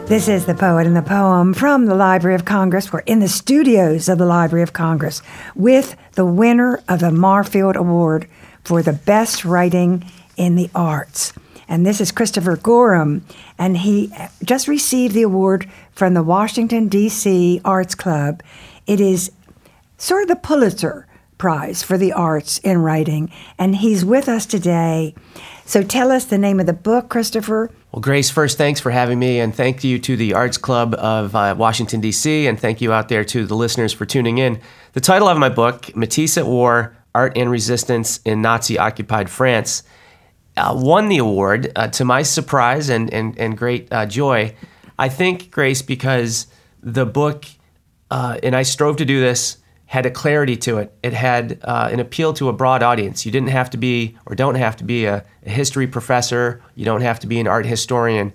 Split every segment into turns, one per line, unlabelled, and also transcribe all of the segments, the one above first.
This is The Poet and the Poem from the Library of Congress. We're in the studios of the Library of Congress with the winner of the Marfield Award for the best writing in the arts. And this is Christopher Gorham, and he just received the award from the Washington, D.C. Arts Club. It is sort of the Pulitzer Prize for the arts in writing, and he's with us today. So tell us the name of the book, Christopher.
Well, Grace, first, thanks for having me, and thank you to the Arts Club of Washington, D.C., and thank you out there to the listeners for tuning in. The title of my book, Matisse at War, Art and Resistance in Nazi-Occupied France, won the award, to my surprise and great joy. I think, Grace, because the book, and I strove to do this, had a clarity to it. It had an appeal to a broad audience. You didn't have to be, or don't have to be, a history professor. You don't have to be an art historian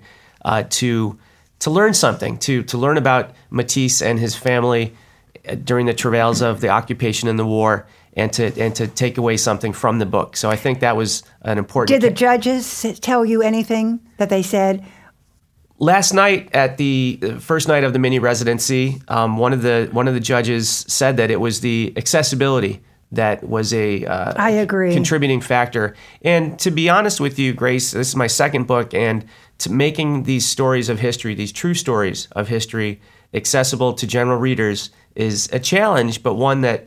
to learn something, to learn about Matisse and his family during the travails of the occupation and the war, and to take away something from the book. So I think that was an important.
Did the judges tell you anything that they said?
Last night, at the first night of the mini residency, one of the judges said that it was the accessibility that was a
I agree.
Contributing factor. And to be honest with you, Grace, this is my second book, and to making these stories of history, these true stories of history, accessible to general readers is a challenge, but one that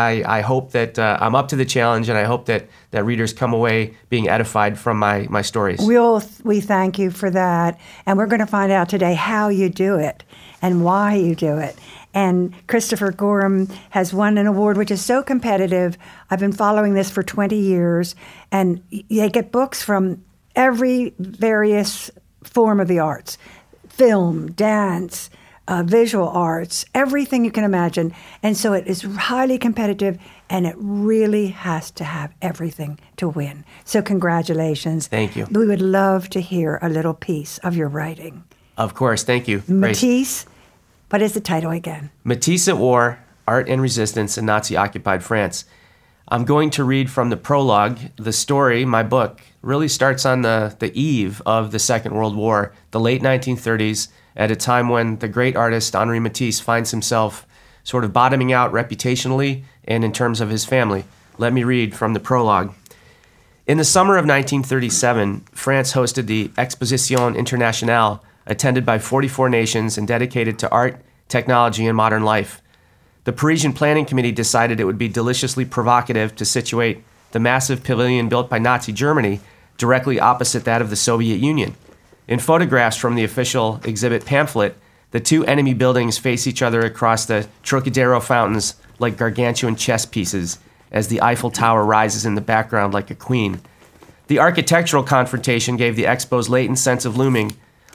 I hope that I'm up to the challenge, and I hope that readers come away being edified from my stories.
We thank you for that, and we're going to find out today how you do it and why you do it. And Christopher Gorham has won an award which is so competitive. I've been following this for 20 years, and they get books from every various form of the arts, film, dance, visual arts, everything you can imagine. And so it is highly competitive, and it really has to have everything to win. So congratulations.
Thank you.
We would love to hear a little piece of your writing.
Of course. Thank you.
Matisse, what is the title again? Matisse
at War, Art and Resistance in Nazi-Occupied France. I'm going to read from the prologue. The story, my book, really starts on the eve of the Second World War, the late 1930s, at a time when the great artist Henri Matisse finds himself sort of bottoming out reputationally and in terms of his family. Let me read from the prologue. In the summer of 1937, France hosted the Exposition Internationale, attended by 44 nations and dedicated to art, technology, and modern life. The Parisian Planning Committee decided it would be deliciously provocative to situate the massive pavilion built by Nazi Germany directly opposite that of the Soviet Union. In photographs from the official exhibit pamphlet, the two enemy buildings face each other across the Trocadero fountains like gargantuan chess pieces as the Eiffel Tower rises in the background like a queen. The architectural confrontation gave the expo's latent sense of looming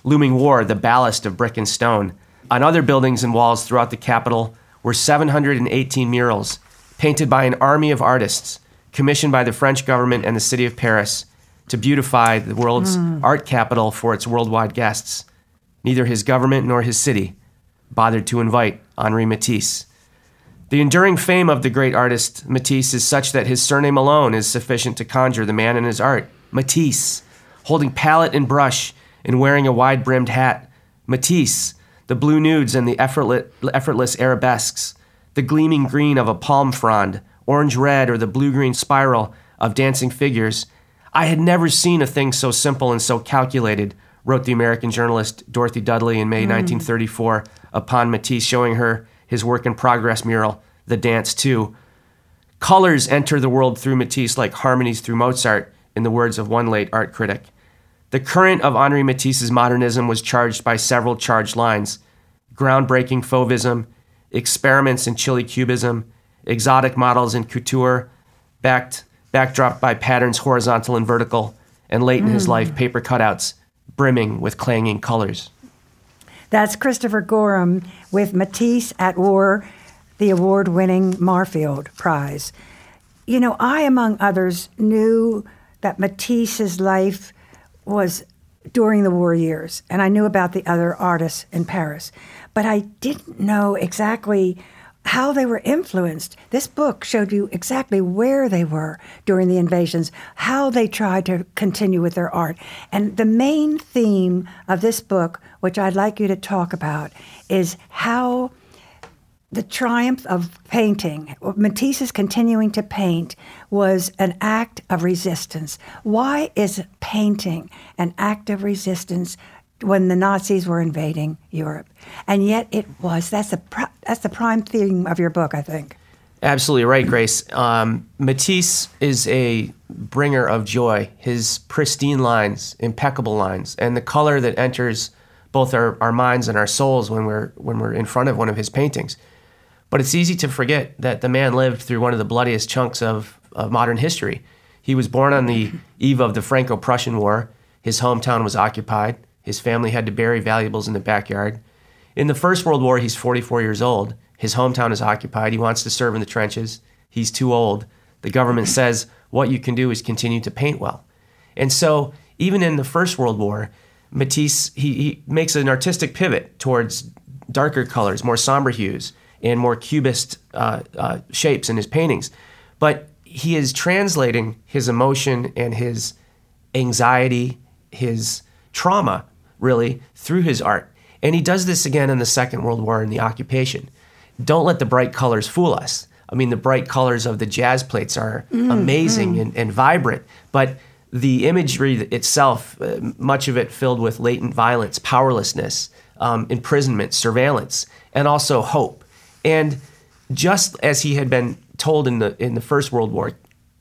war the ballast of brick and stone. On other buildings and walls throughout the capital were 718 murals, painted by an army of artists, commissioned by the French government and the city of Paris, to beautify the world's art capital for its worldwide guests. Neither his government nor his city bothered to invite Henri Matisse. The enduring fame of the great artist Matisse is such that his surname alone is sufficient to conjure the man and his art. Matisse, holding palette and brush and wearing a wide-brimmed hat. Matisse, the blue nudes and the effortless arabesques, the gleaming green of a palm frond, orange-red or the blue-green spiral of dancing figures. I had never seen a thing so simple and so calculated, wrote the American journalist Dorothy Dudley in May 1934 upon Matisse showing her his work-in-progress mural, The Dance Too. Colors enter the world through Matisse like harmonies through Mozart, in the words of one late art critic. The current of Henri Matisse's modernism was charged by several charged lines: groundbreaking fauvism, experiments in chilly cubism, exotic models in couture, backdropped by patterns horizontal and vertical, and late in his life, paper cutouts brimming with clanging colors.
That's Christopher Gorham with Matisse at War, the award-winning Marfield Prize. You know, I, among others, knew that Matisse's life was during the war years, and I knew about the other artists in Paris, but I didn't know exactly how they were influenced. This book showed you exactly where they were during the invasions, how they tried to continue with their art. And the main theme of this book, which I'd like you to talk about, is how the triumph of painting, Matisse's continuing to paint, was an act of resistance. Why is painting an act of resistance when the Nazis were invading Europe? And yet it was. That's the prime theme of your book, I think.
Absolutely right, Grace. Matisse is a bringer of joy. His pristine lines, impeccable lines, and the color that enters both our minds and our souls when we're in front of one of his paintings. But it's easy to forget that the man lived through one of the bloodiest chunks of modern history. He was born on the eve of the Franco-Prussian War. His hometown was occupied. His family had to bury valuables in the backyard. In the First World War, he's 44 years old. His hometown is occupied. He wants to serve in the trenches. He's too old. The government says what you can do is continue to paint well. And so even in the First World War, Matisse, he makes an artistic pivot towards darker colors, more somber hues, and more cubist shapes in his paintings. But he is translating his emotion and his anxiety, his trauma, really, through his art. And he does this again in the Second World War in the occupation. Don't let the bright colors fool us. I mean, the bright colors of the jazz plates are amazing and vibrant, but the imagery itself, much of it filled with latent violence, powerlessness, imprisonment, surveillance, and also hope. And just as he had been told in the First World War,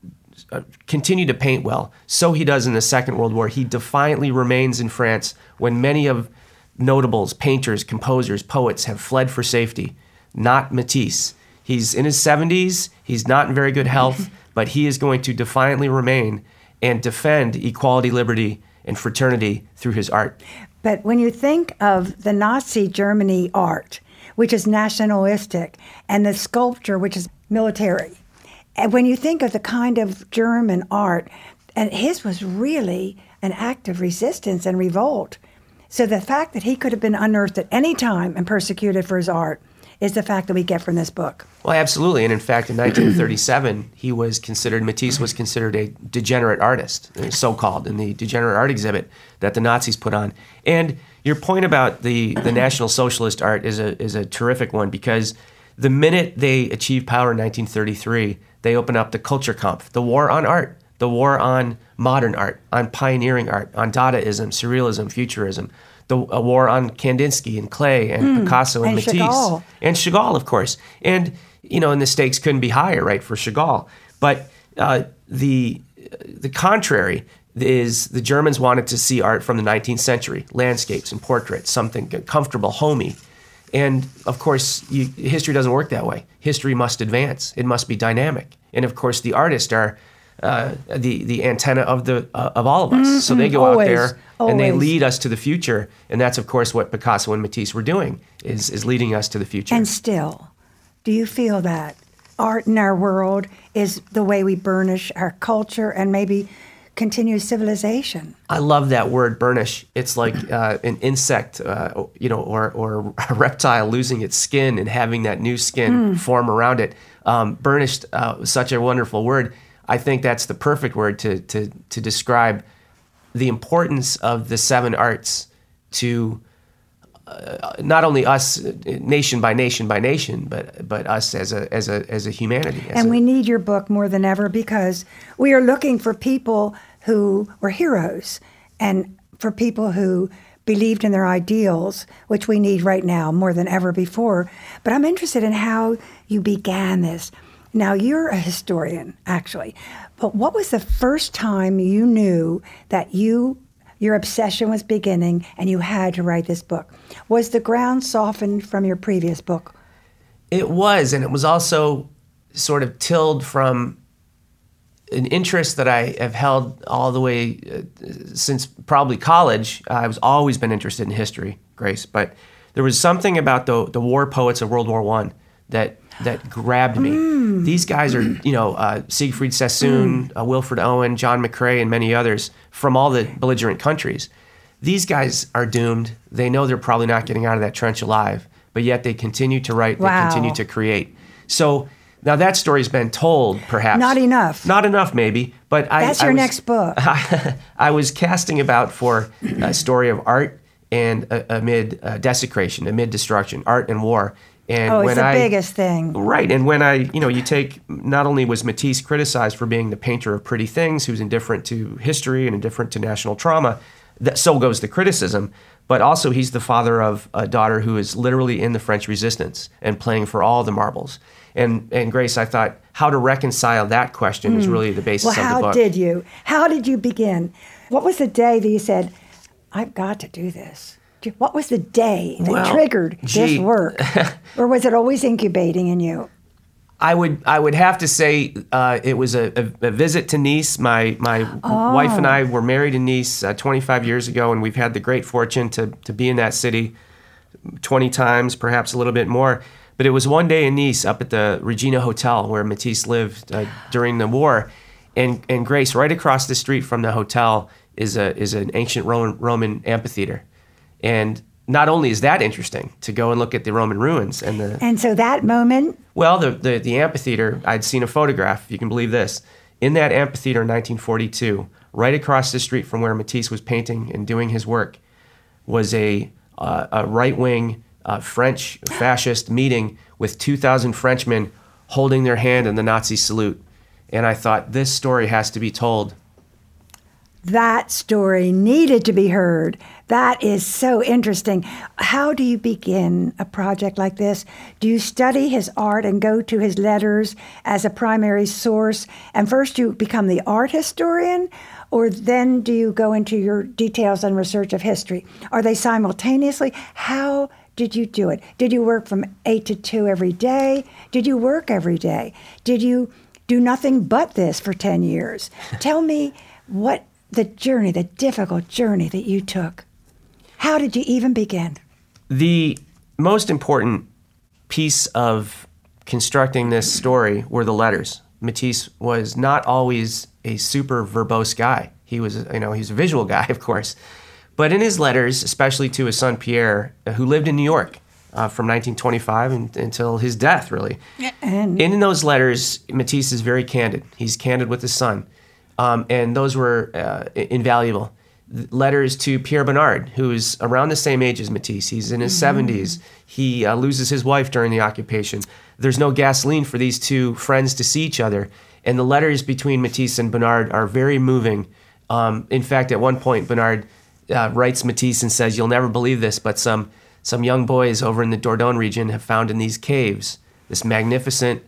continue to paint well, so he does in the Second World War. He defiantly remains in France when many of notables, painters, composers, poets have fled for safety. Not Matisse. He's in his 70s, he's not in very good health, but he is going to defiantly remain and defend equality, liberty, and fraternity through his art.
But when you think of the Nazi Germany art, which is nationalistic, and the sculpture, which is military, and when you think of the kind of German art, and his was really an act of resistance and revolt. So the fact that he could have been unearthed at any time and persecuted for his art is the fact that we get from this book.
Well, absolutely. And in fact, in 1937, Matisse was considered a degenerate artist, so-called, in the degenerate art exhibit that the Nazis put on. And your point about the National Socialist art is a terrific one, because the minute they achieved power in 1933, they opened up the Kulturkampf, the war on art, the war on modern art, on pioneering art, on Dadaism, Surrealism, Futurism, a war on Kandinsky and Klee and Picasso and Matisse.
Chagall.
And Chagall, of course. And, and the stakes couldn't be higher, right, for Chagall. But the contrary is the Germans wanted to see art from the 19th century, landscapes and portraits, something comfortable, homey. And, of course, history doesn't work that way. History must advance. It must be dynamic. And, of course, the artists are the antenna of all of us. So they go out there and they lead us to the future. And that's, of course, what Picasso and Matisse were doing, is leading us to the future.
And still, do you feel that art in our world is the way we burnish our culture and maybe continue civilization?
I love that word, burnish. It's like an insect, or a reptile losing its skin and having that new skin form around it. Burnished, such a wonderful word. I think that's the perfect word to describe the importance of the seven arts to not only us, nation by nation by nation, but us as a humanity.
And we need your book more than ever, because we are looking for people who were heroes and for people who believed in their ideals, which we need right now more than ever before. But I'm interested in how you began this. Now, you're a historian, actually, but what was the first time you knew that your obsession was beginning and you had to write this book? Was the ground softened from your previous book?
It was, and it was also sort of tilled from an interest that I have held all the way since probably college. I've always been interested in history, Grace, but there was something about the war poets of World War I that grabbed me. These guys are, Siegfried Sassoon, Wilfred Owen, John McCrae, and many others from all the belligerent countries. These guys are doomed. They know they're probably not getting out of that trench alive, but yet they continue to write,
Wow.
they continue to create. So now that story's been told, perhaps.
Not enough.
Not enough, maybe. But
That's your next book.
I was casting about for a story of art and amid desecration, amid destruction, art and war. And
It's the biggest thing.
Right. And when you take, not only was Matisse criticized for being the painter of pretty things, who's indifferent to history and indifferent to national trauma, so goes the criticism, but also he's the father of a daughter who is literally in the French Resistance and playing for all the marbles. And Grace, I thought how to reconcile that question is really the basis of the book.
How did you begin? What was the day that you said, I've got to do this? What was the day that triggered this work? Or was it always incubating in you?
I would have to say it was a visit to Nice. My wife and I were married in Nice 25 years ago, and we've had the great fortune to be in that city 20 times, perhaps a little bit more. But it was one day in Nice up at the Regina Hotel where Matisse lived during the war. And Grace, right across the street from the hotel is an ancient Roman amphitheater. And not only is that interesting to go and look at the Roman ruins
and so that moment.
Well, the amphitheater, I'd seen a photograph, if you can believe this. In that amphitheater in 1942, right across the street from where Matisse was painting and doing his work, was a right-wing French fascist meeting with 2,000 Frenchmen holding their hand in the Nazi salute. And I thought, this story has to be told.
That story needed to be heard. That is so interesting. How do you begin a project like this? Do you study his art and go to his letters as a primary source, and first you become the art historian, or then do you go into your details and research of history? Are they simultaneously? How did you do it? Did you work from 8 to 2 every day? Did you work every day? Did you do nothing but this for 10 years? Tell me what the difficult journey that you took. How did you even begin?
The most important piece of constructing this story were the letters. Matisse was not always a super verbose guy. He was, he's a visual guy, of course. But in his letters, especially to his son Pierre, who lived in New York from 1925 until his death, really. And in those letters, Matisse is very candid. He's candid with his son. And those were invaluable. Letters to Pierre Bonnard, who's around the same age as Matisse. He's in his 70s. He loses his wife during the occupation. There's no gasoline for these two friends to see each other. And the letters between Matisse and Bonnard are very moving. In fact, at one point, Bonnard writes Matisse and says, "You'll never believe this, but some young boys over in the Dordogne region have found in these caves this magnificent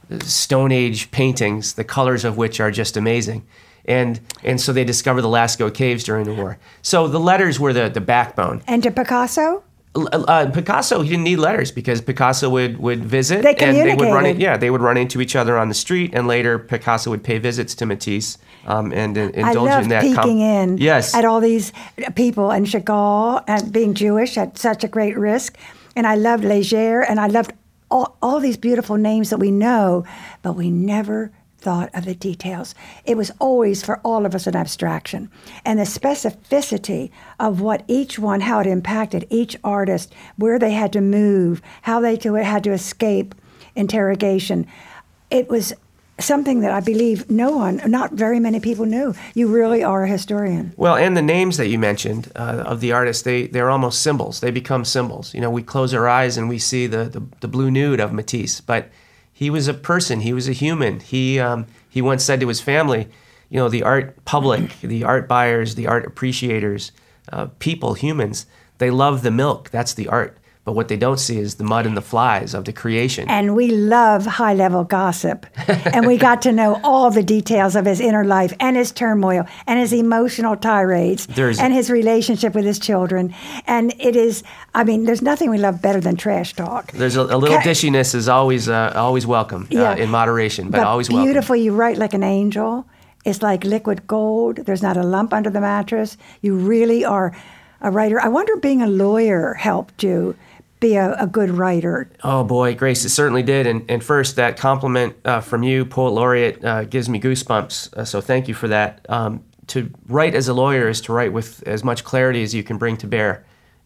Stone Age paintings, the colors of which are just amazing." And so they discovered the Lascaux caves during the war. So the letters were the backbone.
And to Picasso?
Picasso, he didn't need letters because Picasso would visit.
They communicated.
And they would run into each other on the street, and later Picasso would pay visits to Matisse and indulge in that.
I love peeking in
yes.
at all these people, and Chagall, and being Jewish at such a great risk. And I loved Léger, and I loved all these beautiful names that we know, but we never thought of the details. It was always, for all of us, an abstraction. And the specificity of what each one, how it impacted each artist, where they had to move, how they had to escape interrogation. It was something that I believe not very many people knew. You really are a historian.
Well, and the names that you mentioned of the artists, they're almost symbols. They become symbols. We close our eyes and we see the blue nude of Matisse, but he was a person. He was a human. He once said to his family, the art public, the art buyers, the art appreciators, people, humans, they love the milk. That's the art. But what they don't see is the mud and the flies of the creation.
And we love high-level gossip. And we got to know all the details of his inner life and his turmoil and his emotional tirades and his relationship with his children. And it is, there's nothing we love better than trash talk.
There's a little dishiness is always welcome in moderation, but always welcome.
Beautiful, you write like an angel. It's like liquid gold. There's not a lump under the mattress. You really are a writer. I wonder if being a lawyer helped you be a good writer.
Oh boy, Grace, it certainly did. And first, that compliment from you, Poet Laureate, gives me goosebumps. So thank you for that. To write as a lawyer is to write with as much clarity as you can bring to bear.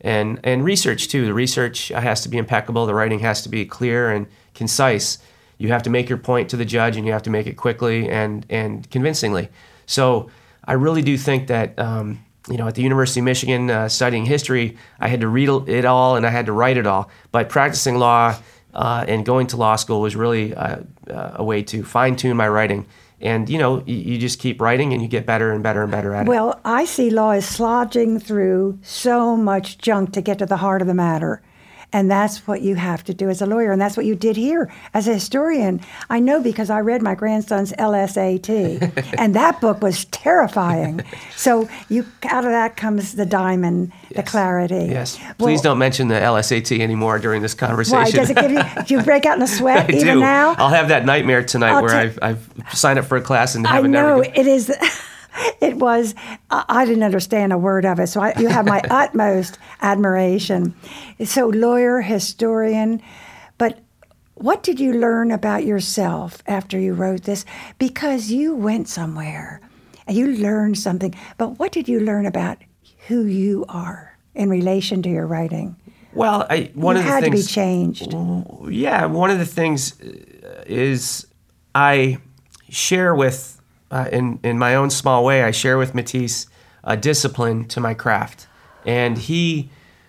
and research too. The research has to be impeccable. The writing has to be clear and concise. You have to make your point to the judge, and you have to make it quickly and convincingly. So I really do think that at the University of Michigan, studying history, I had to read it all and I had to write it all. But practicing law and going to law school was really a way to fine-tune my writing. And, you just keep writing and you get better and better and better at it.
Well, I see law as slogging through so much junk to get to the heart of the matter. And that's what you have to do as a lawyer. And that's what you did here as a historian. I know because I read my grandson's LSAT. And that book was terrifying. So out of that comes the diamond, the clarity.
Yes. Please don't mention the LSAT anymore during this conversation.
Why? Does it give you, do you break out in a sweat
I
even
do.
now?
I'll have that nightmare tonight where I've signed up for a class and haven't never.
I know, it is. It was, I didn't understand a word of it, so you have my utmost admiration. So lawyer, historian, but what did you learn about yourself after you wrote this? Because you went somewhere and you learned something, but what did you learn about who you are in relation to your writing?
Well, one of the things
had to be changed.
Yeah, one of the things is I share with, in my own small way, I share with Matisse a discipline to my craft. And he...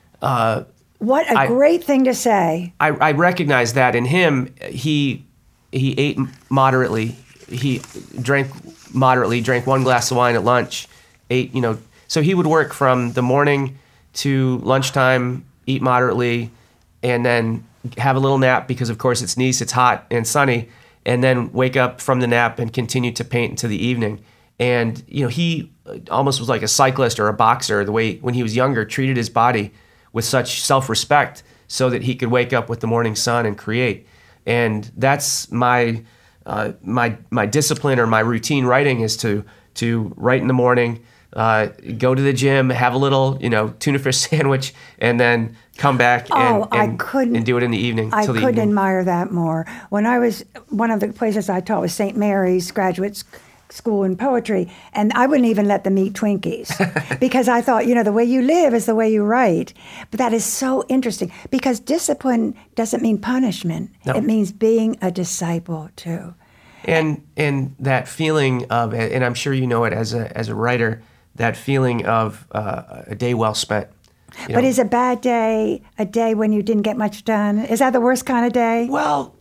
what a great thing to say.
I recognize that in him. He ate moderately. He drank moderately, drank one glass of wine at lunch, ate, so he would work from the morning to lunchtime, eat moderately, and then have a little nap because, of course, it's Nice, it's hot and sunny, and then wake up from the nap and continue to paint into the evening. And, he almost was like a cyclist or a boxer, the way when he was younger, treated his body with such self-respect so that he could wake up with the morning sun and create. And that's my discipline or my routine writing is to write in the morning, go to the gym, have a little, tuna fish sandwich, and then come back and do it in the evening.
I couldn't admire that more. When I was, one of the places I taught was St. Mary's Graduate School in Poetry, and I wouldn't even let them eat Twinkies because I thought, the way you live is the way you write. But that is so interesting because discipline doesn't mean punishment. No. It means being a disciple too.
And that feeling of, and I'm sure you know it as a writer, that feeling of a day well spent.
But is a bad day a day when you didn't get much done? Is that the worst kind of day?
Well,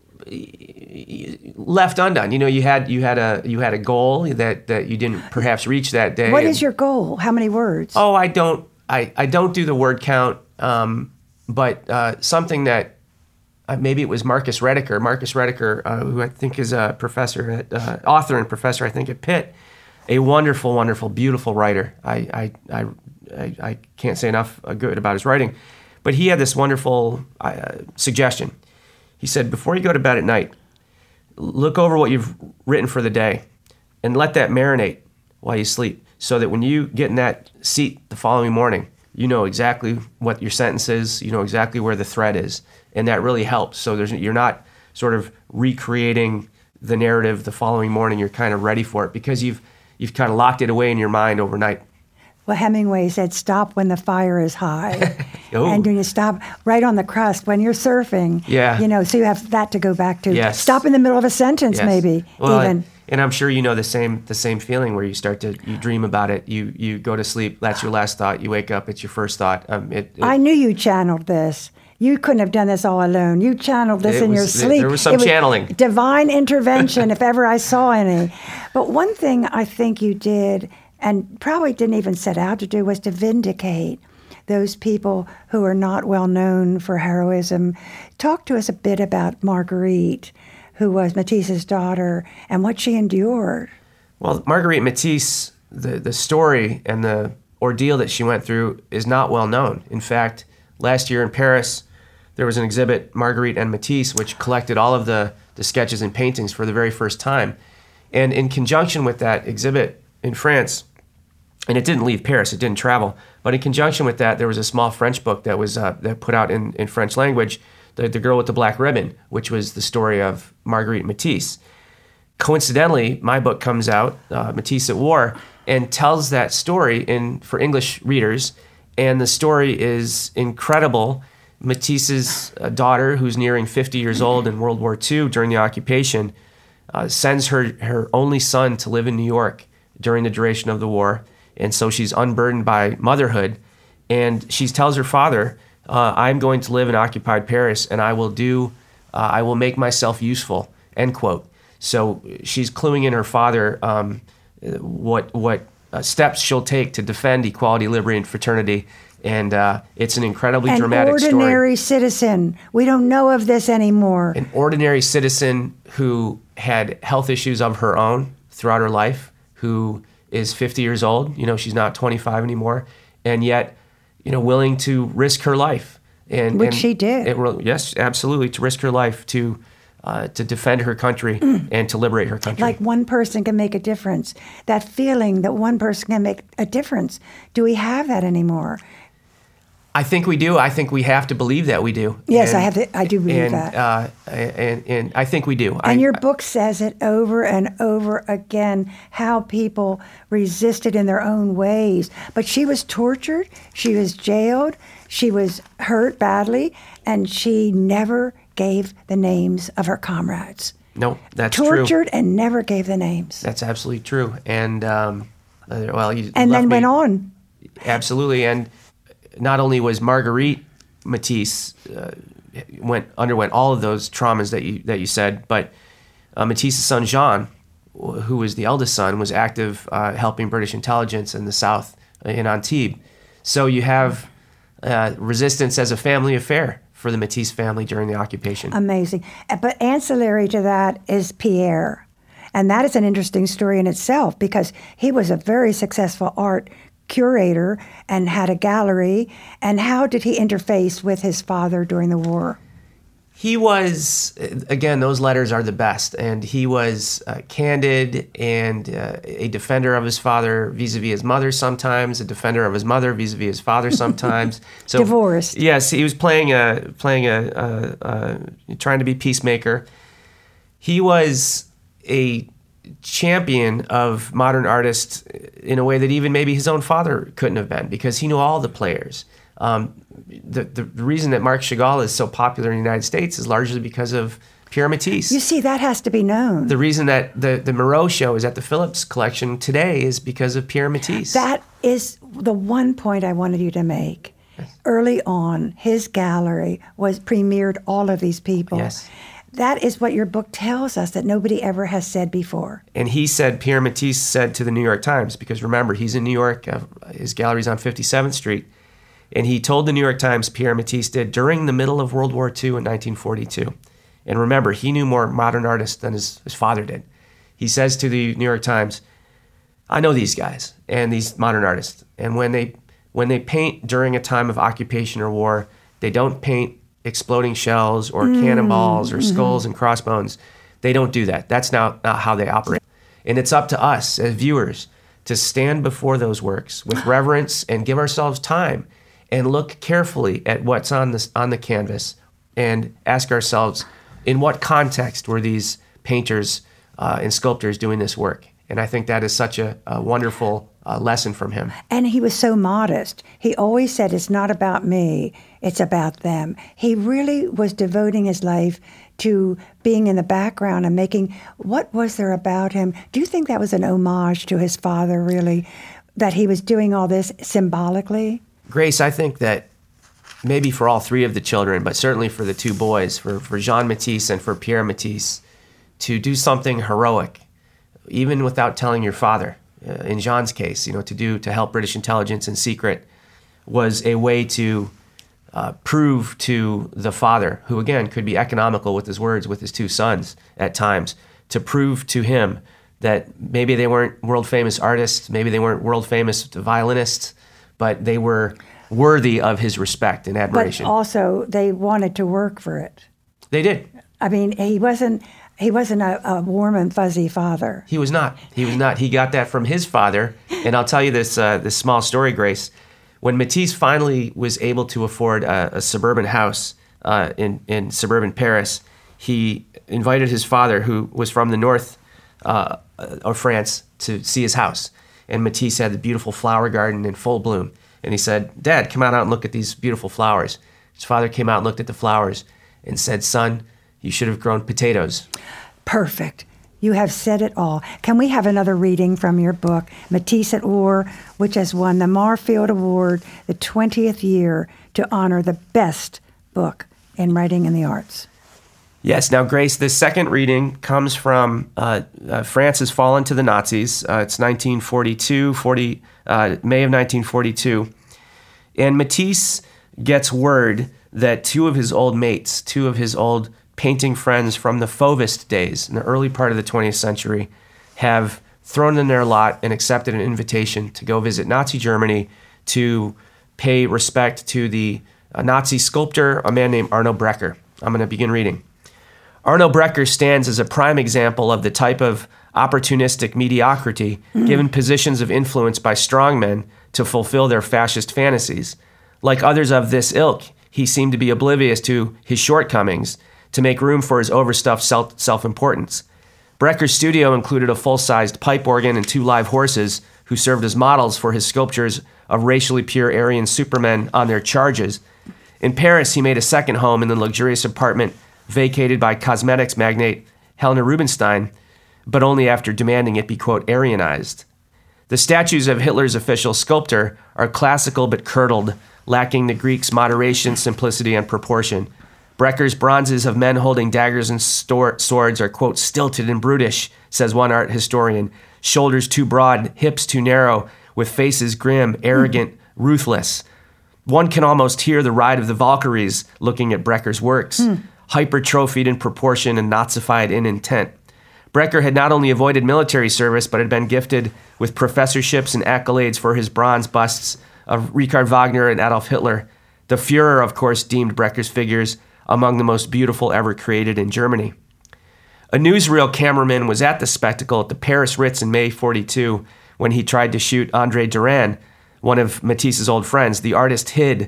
left undone. You had a goal that you didn't perhaps reach that day.
What is your goal? How many words?
Oh, I don't do the word count. But something that maybe it was Marcus Rediker, who I think is a professor at author and professor, I think at Pitt, a wonderful, wonderful, beautiful writer. I can't say enough good about his writing, but he had this wonderful suggestion. He said, before you go to bed at night, look over what you've written for the day and let that marinate while you sleep so that when you get in that seat the following morning, you know exactly what your sentence is, you know exactly where the thread is, and that really helps. So you're not sort of recreating the narrative the following morning. You're kind of ready for it because you've kind of locked it away in your mind overnight.
Well, Hemingway said, stop when the fire is high. And when you stop right on the crust when you're surfing, so you have that to go back to.
Yes.
Stop in the middle of a sentence, maybe, even.
And I'm sure you know the same feeling where you dream about it, you go to sleep, that's your last thought, you wake up, it's your first thought.
I knew you channeled this. You couldn't have done this all alone. You channeled this in your sleep.
There was some channeling.
Divine intervention, if ever I saw any. But one thing I think you did, and probably didn't even set out to do, was to vindicate those people who are not well known for heroism. Talk to us a bit about Marguerite, who was Matisse's daughter, and what she endured. Well,
Marguerite Matisse, the story and the ordeal that she went through is not well known. In fact, last year in Paris, there was an exhibit, Marguerite and Matisse, which collected all of the sketches and paintings for the very first time. And in conjunction with that exhibit in France, and it didn't leave Paris, it didn't travel, but in conjunction with that, there was a small French book that was that put out in French language, The Girl with the Black Ribbon, which was the story of Marguerite Matisse. Coincidentally, my book comes out, Matisse at War, and tells that story for English readers, And the story is incredible. Matisse's daughter, who's nearing 50 years old in World War II during the occupation, sends her only son to live in New York during the duration of the war. And so she's unburdened by motherhood. And she tells her father, I'm going to live in occupied Paris, and I will make myself useful, end quote. So she's cluing in her father what steps she'll take to defend equality, liberty, and fraternity. And it's an incredibly dramatic story.
An ordinary citizen. We don't know of this anymore.
An ordinary citizen who had health issues of her own throughout her life, who is 50 years old. She's not 25 anymore. And yet, willing to risk her life.
Which she did.
Yes, absolutely, to risk her life to defend her country and to liberate her country.
Like one person can make a difference. That feeling that one person can make a difference. Do we have that anymore?
I think we do. I think we have to believe that we do.
Yes, I do believe that.
And I think we do.
And your book says it over and over again, how people resisted in their own ways. But she was tortured, she was jailed, she was hurt badly, and she never gave the names of her comrades.
No, that's true.
Tortured and never gave the names.
That's absolutely true. And,
then went on.
Absolutely. And not only was Marguerite Matisse underwent all of those traumas that you said, but Matisse's son Jean, who was the eldest son, was active helping British intelligence in the South in Antibes. So you have resistance as a family affair for the Matisse family during the occupation.
Amazing. But ancillary to that is Pierre. And that is an interesting story in itself because he was a very successful art curator and had a gallery. And how did he interface with his father during the war?
He was, again, those letters are the best. And he was candid and a defender of his father vis-a-vis his mother sometimes, a defender of his mother vis-a-vis his father sometimes. So,
divorced.
Yes, he was trying to be peacemaker. He was a champion of modern artists in a way that even maybe his own father couldn't have been, because he knew all the players. The reason that Marc Chagall is so popular in the United States is largely because of Pierre Matisse.
You see, that has to be known.
The reason that the Moreau show is at the Phillips collection today is because of Pierre Matisse.
That is the one point I wanted you to make. Yes. Early on, his gallery premiered all of these people.
Yes.
That is what your book tells us that nobody ever has said before.
And Pierre Matisse said to the New York Times, because remember, he's in New York, his gallery's on 57th Street, and he told the New York Times, Pierre Matisse did, during the middle of World War II in 1942. And remember, he knew more modern artists than his father did. He says to the New York Times, I know these guys and these modern artists, and when they paint during a time of occupation or war, they don't paint exploding shells or cannonballs or skulls and crossbones. They don't do that. That's not how they operate. And it's up to us as viewers to stand before those works with reverence and give ourselves time and look carefully at what's on the canvas and ask ourselves, in what context were these painters and sculptors doing this work? And I think that is such a wonderful lesson from him.
And he was so modest. He always said, it's not about me, it's about them. He really was devoting his life to being in the background and making, what was there about him? Do you think that was an homage to his father, really, that he was doing all this symbolically?
Grace, I think that maybe for all three of the children, but certainly for the two boys, for Jean Matisse and for Pierre Matisse, to do something heroic, even without telling your father, in Jean's case, to help British intelligence in secret, was a way to prove to the father, who again could be economical with his words with his two sons at times, to prove to him that maybe they weren't world famous artists, maybe they weren't world famous violinists, but they were worthy of his respect and admiration.
But also they wanted to work for it.
They did.
I mean, he wasn't a warm and fuzzy father.
He was not. He got that from his father. And I'll tell you this small story, Grace. When Matisse finally was able to afford a suburban house in suburban Paris, he invited his father, who was from the north of France, to see his house. And Matisse had the beautiful flower garden in full bloom. And he said, Dad, come out and look at these beautiful flowers. His father came out and looked at the flowers and said, son, you should have grown potatoes.
Perfect. You have said it all. Can we have another reading from your book, Matisse at War, which has won the Marfield Award the 20th year to honor the best book in writing in the arts?
Yes. Now, Grace, this second reading comes from France has fallen to the Nazis. It's 1942, May of 1942. And Matisse gets word that two of his old mates, two of his old painting friends from the Fauvist days in the early part of the 20th century, have thrown in their lot and accepted an invitation to go visit Nazi Germany to pay respect to the Nazi sculptor, a man named Arno Breker. I'm going to begin reading. Arno Breker stands as a prime example of the type of opportunistic mediocrity given positions of influence by strongmen to fulfill their fascist fantasies. Like others of this ilk, he seemed to be oblivious to his shortcomings to make room for his overstuffed self-importance. Breker's studio included a full-sized pipe organ and 2 live horses who served as models for his sculptures of racially pure Aryan supermen on their charges. In Paris, he made a second home in the luxurious apartment vacated by cosmetics magnate Helena Rubinstein, but only after demanding it be, quote, Aryanized. The statues of Hitler's official sculptor are classical but curdled, lacking the Greek's moderation, simplicity, and proportion. Breker's bronzes of men holding daggers and swords are, quote, stilted and brutish, says one art historian. Shoulders too broad, hips too narrow, with faces grim, arrogant, ruthless. One can almost hear the ride of the Valkyries looking at Breker's works, hypertrophied in proportion and Nazified in intent. Breker had not only avoided military service, but had been gifted with professorships and accolades for his bronze busts of Richard Wagner and Adolf Hitler. The Führer, of course, deemed Breker's figures among the most beautiful ever created in Germany. A newsreel cameraman was at the spectacle at the Paris Ritz in May 42 when he tried to shoot André Durand, one of Matisse's old friends. The artist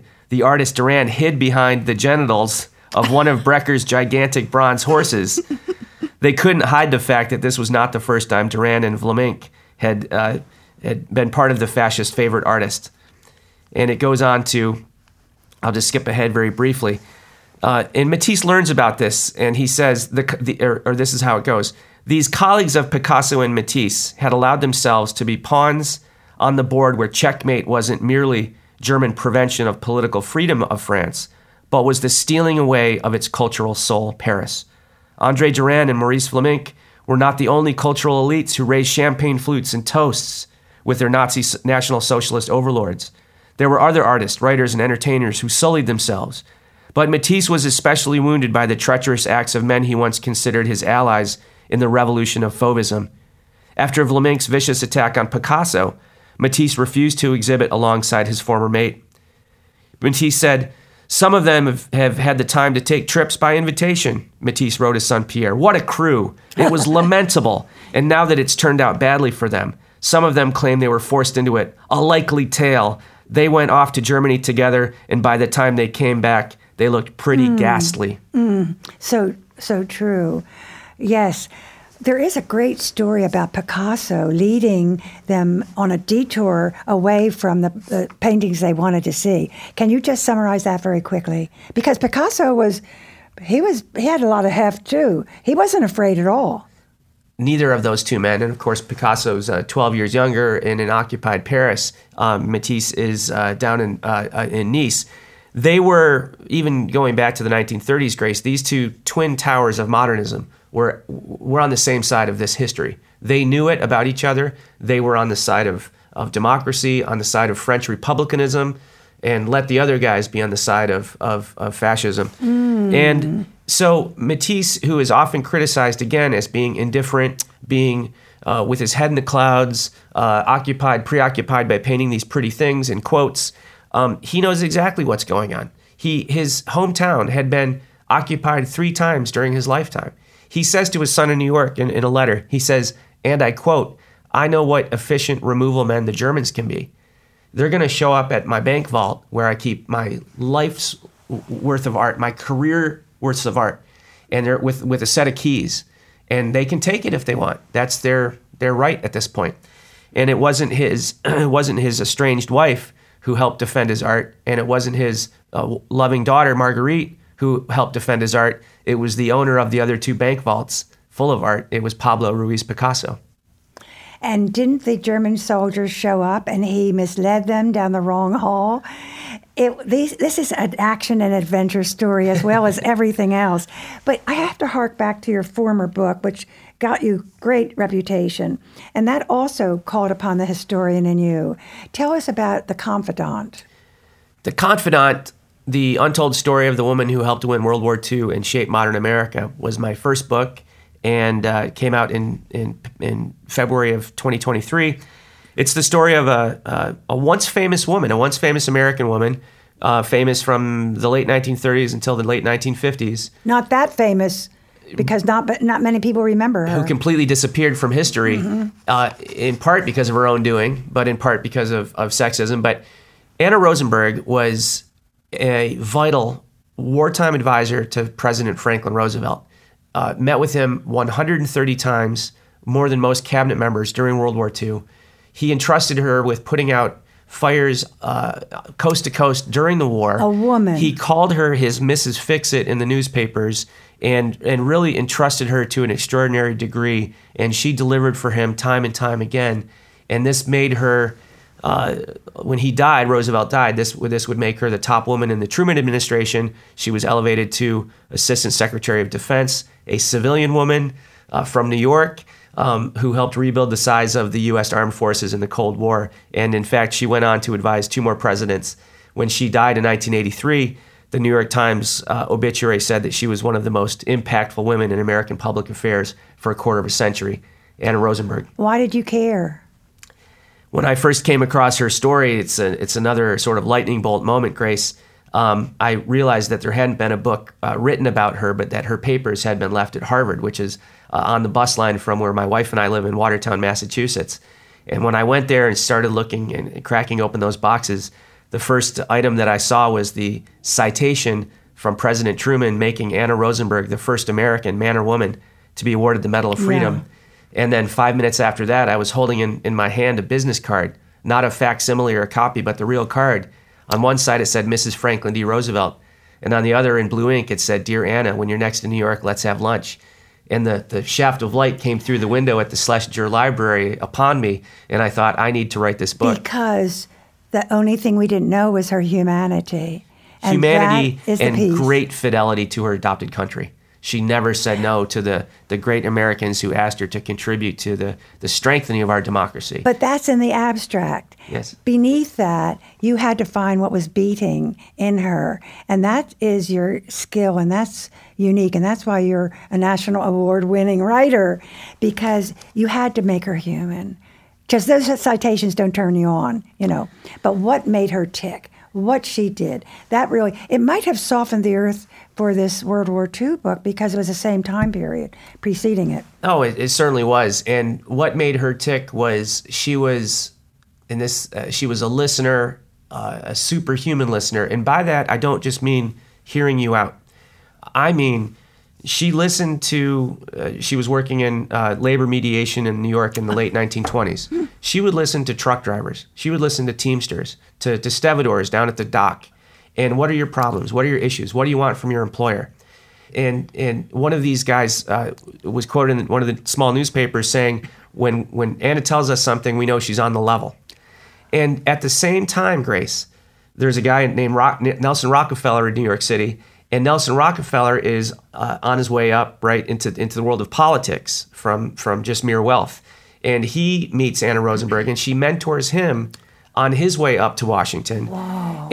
Durand hid behind the genitals of one of Breker's gigantic bronze horses. They couldn't hide the fact that this was not the first time Durand and Vlaminck had been part of the fascist favorite artist. And it goes on to, I'll just skip ahead very briefly. And Matisse learns about this, and he says, this is how it goes. These colleagues of Picasso and Matisse had allowed themselves to be pawns on the board where checkmate wasn't merely German prevention of political freedom of France, but was the stealing away of its cultural soul, Paris. André Durand and Maurice Vlaminck were not the only cultural elites who raised champagne flutes and toasts with their Nazi National Socialist overlords. There were other artists, writers, and entertainers who sullied themselves. But Matisse was especially wounded by the treacherous acts of men he once considered his allies in the revolution of Fauvism. After Vlaminck's vicious attack on Picasso, Matisse refused to exhibit alongside his former mate. Matisse said, "Some of them have had the time to take trips by invitation," Matisse wrote his son Pierre. "What a crew! It was lamentable, and now that it's turned out badly for them, some of them claim they were forced into it. A likely tale. They went off to Germany together, and by the time they came back, they looked pretty ghastly."
So true. Yes. There is a great story about Picasso leading them on a detour away from the paintings they wanted to see. Can you just summarize that very quickly? Because Picasso he had a lot of heft too. He wasn't afraid at all.
Neither of those two men, and of course Picasso's 12 years younger in an occupied Paris. Matisse is down in Nice. They were, even going back to the 1930s, Grace, these two twin towers of modernism were on the same side of this history. They knew it about each other. They were on the side of democracy, on the side of French republicanism, and let the other guys be on the side of fascism. And so Matisse, who is often criticized again as being indifferent, being with his head in the clouds, preoccupied by painting these pretty things in quotes, he knows exactly what's going on. His hometown had been occupied 3 times during his lifetime. He says to his son in New York in a letter, he says, and I quote, "I know what efficient removal men the Germans can be. They're going to show up at my bank vault where I keep my life's worth of art, my career worth of art, and they're with a set of keys, and they can take it if they want. That's their right at this point." And it wasn't his estranged wife who helped defend his art, and it wasn't his loving daughter, Marguerite, who helped defend his art. It was the owner of the other two bank vaults full of art. It was Pablo Ruiz Picasso.
And didn't the German soldiers show up and he misled them down the wrong hall? This is an action and adventure story as well as everything else. But I have to hark back to your former book, which got you great reputation. And that also called upon the historian in you. Tell us about The Confidant.
The Confidant, the untold story of the woman who helped win World War II and shape modern America, was my first book, and came out in February of 2023. It's the story of a once famous woman, a once famous American woman, famous from the late 1930s until the late 1950s.
Not that famous, because not many people remember her.
Who completely disappeared from history, in part because of her own doing, but in part because of sexism. But Anna Rosenberg was a vital wartime advisor to President Franklin Roosevelt. Met with him 130 times, more than most cabinet members during World War II. He entrusted her with putting out fires coast to coast during the war.
A woman.
He called her his Mrs. Fix-It in the newspapers and really entrusted her to an extraordinary degree. And she delivered for him time and time again. And this made her, when he died, Roosevelt died, this would make her the top woman in the Truman administration. She was elevated to Assistant Secretary of Defense, a civilian woman from New York, who helped rebuild the size of the U.S. Armed Forces in the Cold War. And in fact, she went on to advise two more presidents. When she died in 1983, the New York Times obituary said that she was one of the most impactful women in American public affairs for a quarter of a century, Anna Rosenberg.
Why did you care?
When I first came across her story, it's another sort of lightning bolt moment, Grace. I realized that there hadn't been a book written about her, but that her papers had been left at Harvard, which is on the bus line from where my wife and I live in Watertown, Massachusetts. And when I went there and started looking and cracking open those boxes, the first item that I saw was the citation from President Truman making Anna Rosenberg the first American, man or woman, to be awarded the Medal of Freedom. Yeah. And then 5 minutes after that, I was holding in my hand a business card, not a facsimile or a copy, but the real card. On one side, it said Mrs. Franklin D. Roosevelt. And on the other, in blue ink, it said, "Dear Anna, when you're next in New York, let's have lunch." And the shaft of light came through the window at the Schlesinger Library upon me, and I thought, I need to write this book.
Because the only thing we didn't know was her humanity. And
humanity and
piece.
Great fidelity to her adopted country. She never said no to the great Americans who asked her to contribute to the strengthening of our democracy.
But that's in the abstract.
Yes.
Beneath that, you had to find what was beating in her. And that is your skill, and that's unique. And that's why you're a national award-winning writer, because you had to make her human. Because those citations don't turn you on, you know. But what made her tick? What she did, that really, it might have softened the earth for this World War II book because it was the same time period preceding it.
Oh, it certainly was. And what made her tick was she was a listener, a superhuman listener. And by that, I don't just mean hearing you out. I mean, she listened to, she was working in labor mediation in New York in the late 1920s. She would listen to truck drivers. She would listen to Teamsters, to stevedores down at the dock. And what are your problems? What are your issues? What do you want from your employer? And one of these guys was quoted in one of the small newspapers saying, when Anna tells us something, we know she's on the level. And at the same time, Grace, there's a guy named Nelson Rockefeller in New York City. And Nelson Rockefeller is on his way up right into the world of politics from just mere wealth. And he meets Anna Rosenberg, and she mentors him on his way up to Washington.
Wow.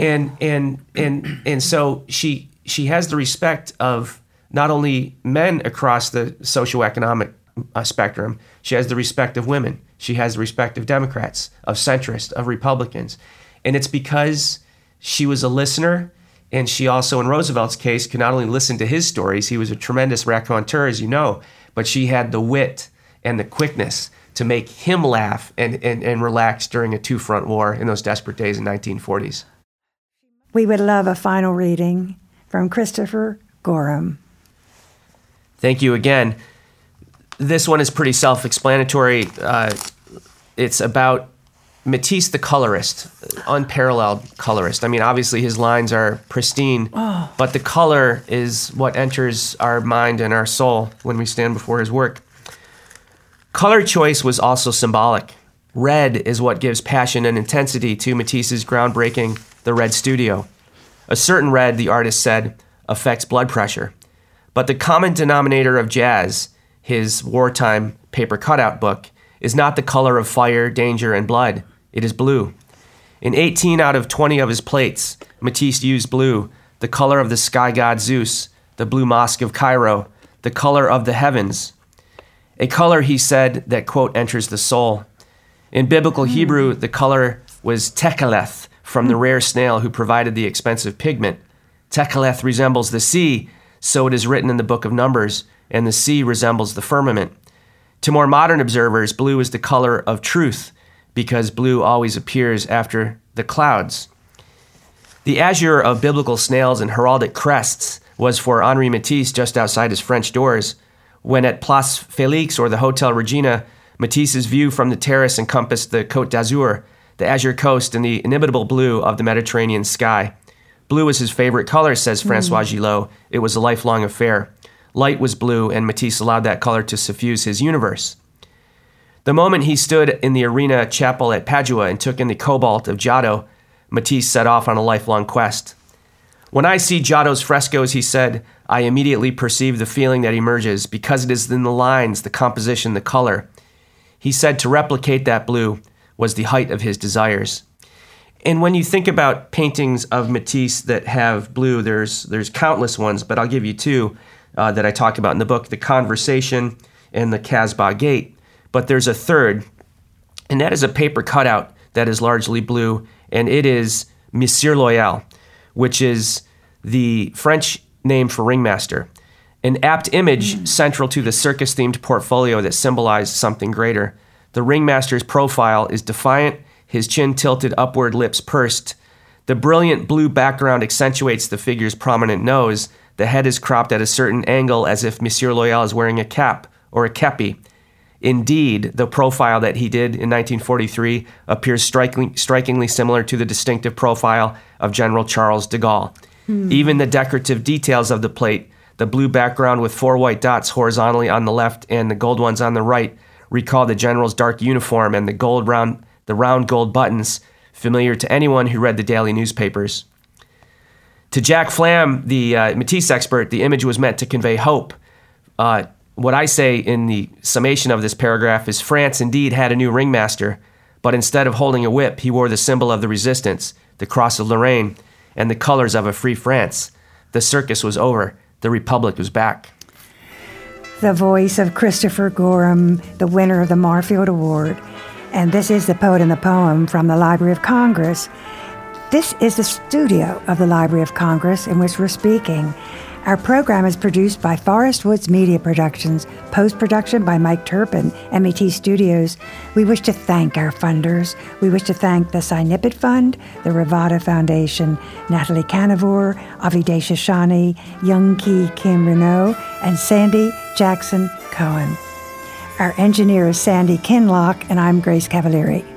And so she has the respect of not only men across the socioeconomic spectrum, she has the respect of women. She has the respect of Democrats, of centrists, of Republicans. And it's because she was a listener. And she also, in Roosevelt's case, could not only listen to his stories, he was a tremendous raconteur, as you know, but she had the wit and the quickness to make him laugh and relax during a two-front war in those desperate days in the 1940s.
We would love a final reading from Christopher Gorham.
Thank you again. This one is pretty self-explanatory. It's about Matisse, the colorist, unparalleled colorist. I mean, obviously his lines are pristine, but the color is what enters our mind and our soul when we stand before his work. Color choice was also symbolic. Red is what gives passion and intensity to Matisse's groundbreaking The Red Studio. A certain red, the artist said, affects blood pressure. But the common denominator of jazz, his wartime paper cutout book, is not the color of fire, danger, and blood. It is blue. In 18 out of 20 of his plates, Matisse used blue, the color of the sky god Zeus, the blue mosque of Cairo, the color of the heavens. A color, he said, that, quote, enters the soul. In biblical Hebrew, the color was tekheleth, from the rare snail who provided the expensive pigment. Tekheleth resembles the sea, so it is written in the book of Numbers, and the sea resembles the firmament. To more modern observers, blue is the color of truth, because blue always appears after the clouds. The azure of biblical snails and heraldic crests was for Henri Matisse just outside his French doors, when at Place Félix or the Hotel Regina, Matisse's view from the terrace encompassed the Côte d'Azur, the azure coast, and the inimitable blue of the Mediterranean sky. Blue was his favorite color, says Francois Gillot. It was a lifelong affair. Light was blue, and Matisse allowed that color to suffuse his universe. The moment he stood in the Arena Chapel at Padua and took in the cobalt of Giotto, Matisse set off on a lifelong quest. When I see Giotto's frescoes, he said, I immediately perceive the feeling that emerges because it is in the lines, the composition, the color. He said to replicate that blue was the height of his desires. And when you think about paintings of Matisse that have blue, there's countless ones, but I'll give you two that I talk about in the book, The Conversation and the Casbah Gate. But there's a third, and that is a paper cutout that is largely blue, and it is Monsieur Loyal, which is the French name for ringmaster, an apt image central to the circus-themed portfolio that symbolized something greater. The ringmaster's profile is defiant, his chin tilted upward, lips pursed. The brilliant blue background accentuates the figure's prominent nose. The head is cropped at a certain angle as if Monsieur Loyal is wearing a cap or a kepi. Indeed, the profile that he did in 1943 appears strikingly similar to the distinctive profile of General Charles de Gaulle. Even the decorative details of the plate, the blue background with 4 white dots horizontally on the left and the gold ones on the right, recall the general's dark uniform and the round gold buttons, familiar to anyone who read the daily newspapers. To Jack Flam, the Matisse expert, the image was meant to convey hope. What I say in the summation of this paragraph is France indeed had a new ringmaster, but instead of holding a whip, he wore the symbol of the resistance, the cross of Lorraine, and the colors of a free France. The circus was over. The Republic was back.
The voice of Christopher Gorham, the winner of the Marfield Award. And this is The Poet and the Poem from the Library of Congress. This is the studio of the Library of Congress in which we're speaking. Our program is produced by Forest Woods Media Productions, post-production by Mike Turpin, MET Studios. We wish to thank our funders. We wish to thank the Cy Nippett Fund, the Ravada Foundation, Natalie Canavore, Avideh Shoshani, Young Ki Kim Renault, and Sandy Jackson Cohen. Our engineer is Sandy Kinlock, and I'm Grace Cavalieri.